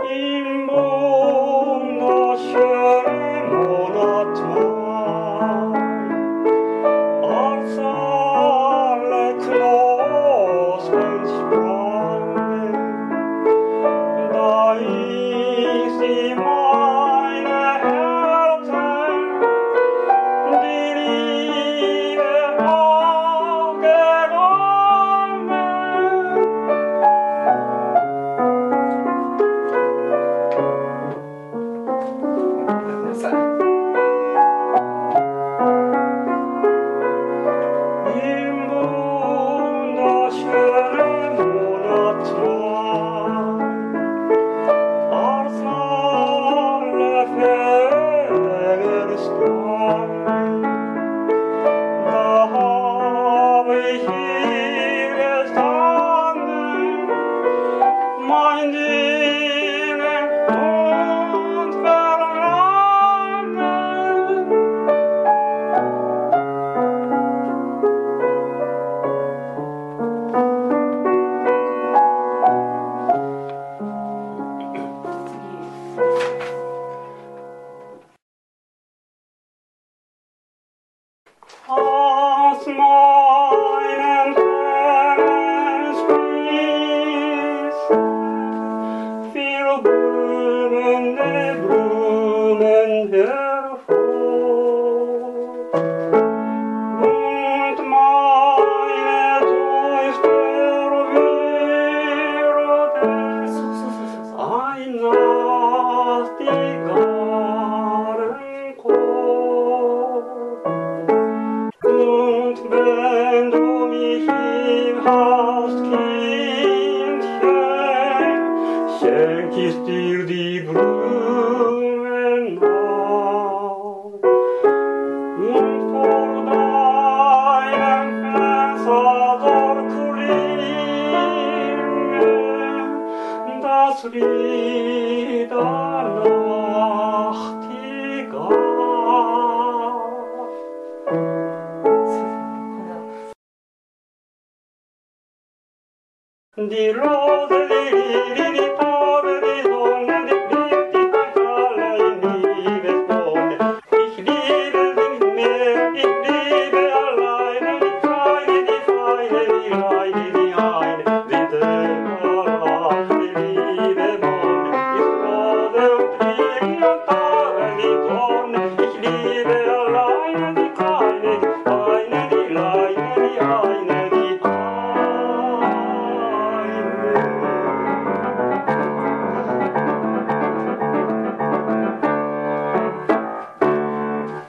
im wunderschönen Monat Mai, als alle Knospen sprangen, da ist in meine Herzen die Liebe aufgegangen. Im wunderschönen Monat Mai, als alle Vögel sprangen, da habe ich hier gestanden, mein Sehnen und Verlangen. Aus meinen Tränen sprießen viel blühende Blumen hervor, und meine Seufzer werden ein Nachtigallenchor. Und wenn du mich lieb hast, Kindchen, schenk ich dir die Blumen noch. Und vor deinem Fenster soll klingen das Lied der Nachtigall. Die Rose, die